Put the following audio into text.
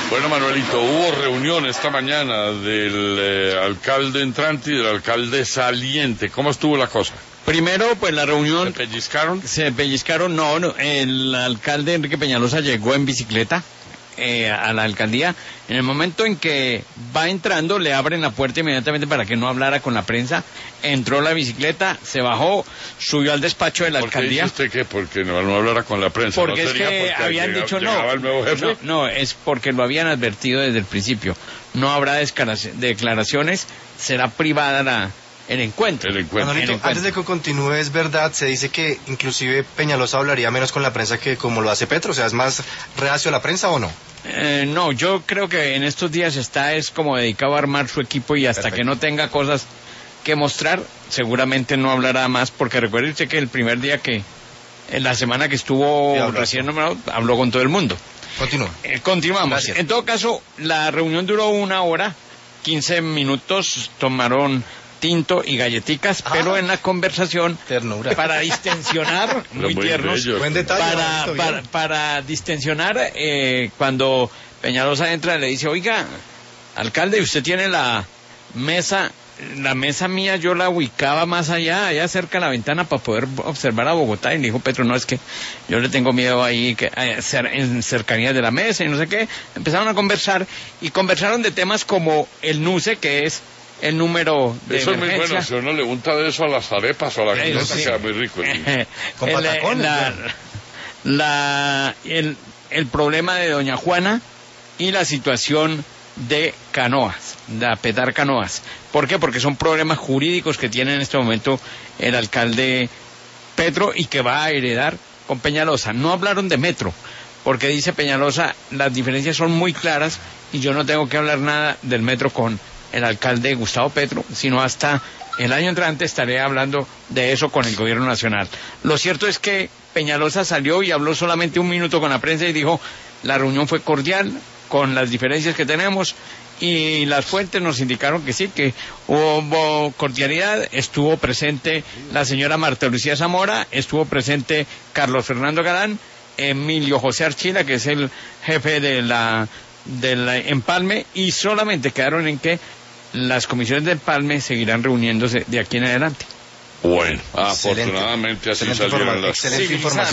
Bueno, Manuelito, hubo reunión esta mañana del alcalde entrante y del alcalde saliente. ¿Cómo estuvo la cosa? Primero, pues la reunión... ¿Se pellizcaron? Se pellizcaron, no, el alcalde Enrique Peñalosa llegó en bicicleta a la alcaldía. En el momento en que va entrando, le abren la puerta inmediatamente para que no hablara con la prensa. Entró la bicicleta, se bajó, subió al despacho de la alcaldía. ¿Por qué dice usted que? Porque no hablara con la prensa. Porque ¿No es que habían dicho no. El nuevo jefe? No, es porque lo habían advertido desde el principio. No habrá declaraciones, será privada el encuentro. Manolito, antes de que continúe, es verdad, se dice que inclusive Peñalosa hablaría menos con la prensa que como lo hace Petro, o sea, ¿es más reacio a la prensa o no? No, yo creo que en estos días es como dedicado a armar su equipo y hasta que no tenga cosas que mostrar, seguramente no hablará más, porque recuerde usted que el primer día en la semana que estuvo recién nombrado, habló con todo el mundo. Continúa. Continuamos. Gracias. En todo caso, la reunión duró 1 hora, 15 minutos, tomaron tinto y galletitas, pero en la conversación, ternura, para distensionar, muy tiernos, buen detalle, para distensionar, cuando Peñalosa entra le dice, oiga, alcalde, usted tiene la mesa mía, yo la ubicaba más allá cerca de la ventana para poder observar a Bogotá, y le dijo Petro, no, es que yo le tengo miedo ahí en cercanías de la mesa y no sé qué. Empezaron a conversar y conversaron de temas como el NUCE, que es el número de eso emergencia. Es muy bueno, si uno le unta de eso a las arepas o a la guinota, sí. queda muy rico. Con patacones. El problema de doña Juana y la situación de Canoas, de Petar Canoas. ¿Por qué? Porque son problemas jurídicos que tiene en este momento el alcalde Petro y que va a heredar con Peñalosa. No hablaron de metro, porque dice Peñalosa, las diferencias son muy claras y yo no tengo que hablar nada del metro con el alcalde Gustavo Petro, sino hasta el año entrante estaré hablando de eso con el gobierno nacional. Lo cierto es que Peñalosa salió y habló solamente 1 minuto con la prensa y dijo, la reunión fue cordial, con las diferencias que tenemos, y las fuentes nos indicaron que sí, que hubo cordialidad. Estuvo presente la señora Marta Lucía Zamora, estuvo presente Carlos Fernando Galán, Emilio José Archila, que es el jefe de la Empalme, y solamente quedaron en que las comisiones de Empalme seguirán reuniéndose de aquí en adelante. Bueno, afortunadamente así salieron las... Excelente información.